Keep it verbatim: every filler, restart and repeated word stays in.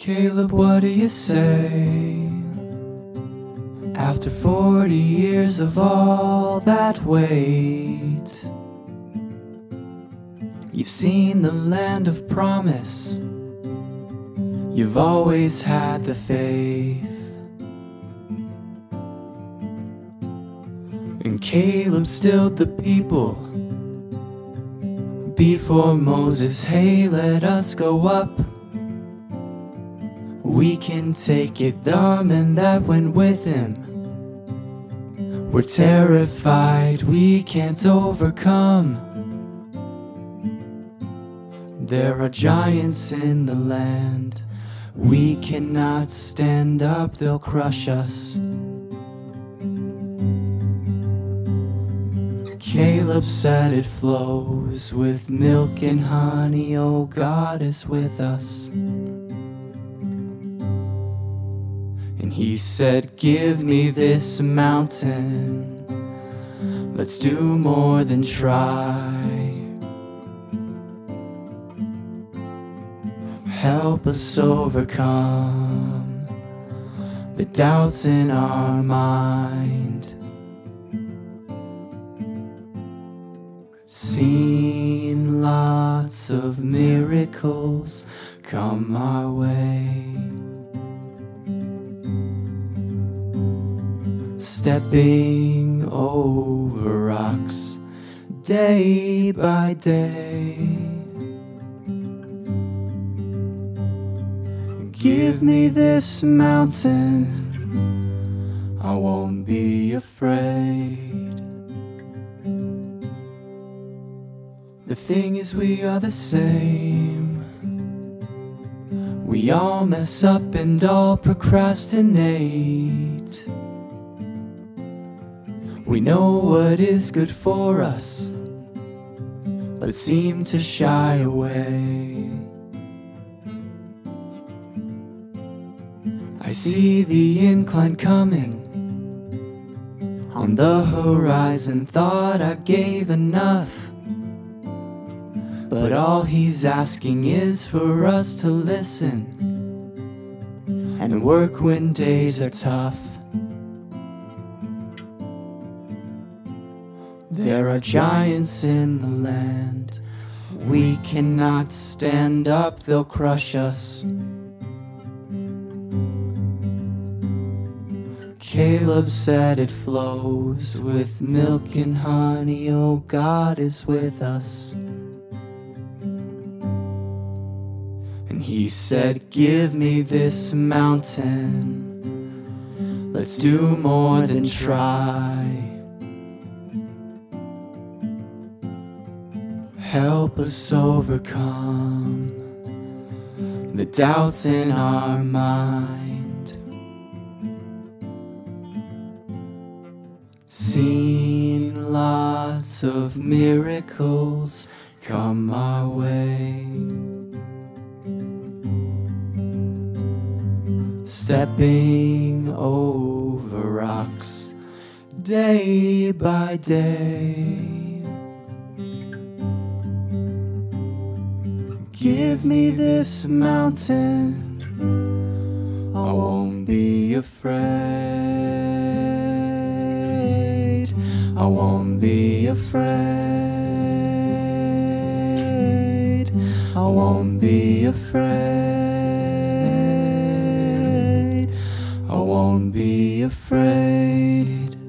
Caleb, what do you say? After forty years of all that wait, you've seen the land of promise. You've always had the faith. And Caleb stilled the people before Moses. Hey, let us go up. We can take it. The men that went with him were terrified. We can't overcome. There are giants in the land. We cannot stand up. They'll crush us. Caleb said it flows with milk and honey. Oh, God is with us. And he said, give me this mountain. Let's do more than try. Help us overcome the doubts in our mind. Seen lots of miracles come our way. Stepping over rocks day by day. Give me this mountain, I won't be afraid. The thing is, we are the same. We all mess up and all procrastinate. We know what is good for us, but seem to shy away. I see the incline coming on the horizon. Thought I gave enough, but all he's asking is for us to listen and work when days are tough. There are giants in the land. We cannot stand up, they'll crush us. Caleb said it flows with milk and honey. Oh, God is with us. And he said, give me this mountain. Let's do more than try. Help us overcome the doubts in our mind. Seen lots of miracles come our way. Stepping over rocks day by day. Give me this mountain, I won't be afraid. I won't be afraid. I won't be afraid. I won't be afraid.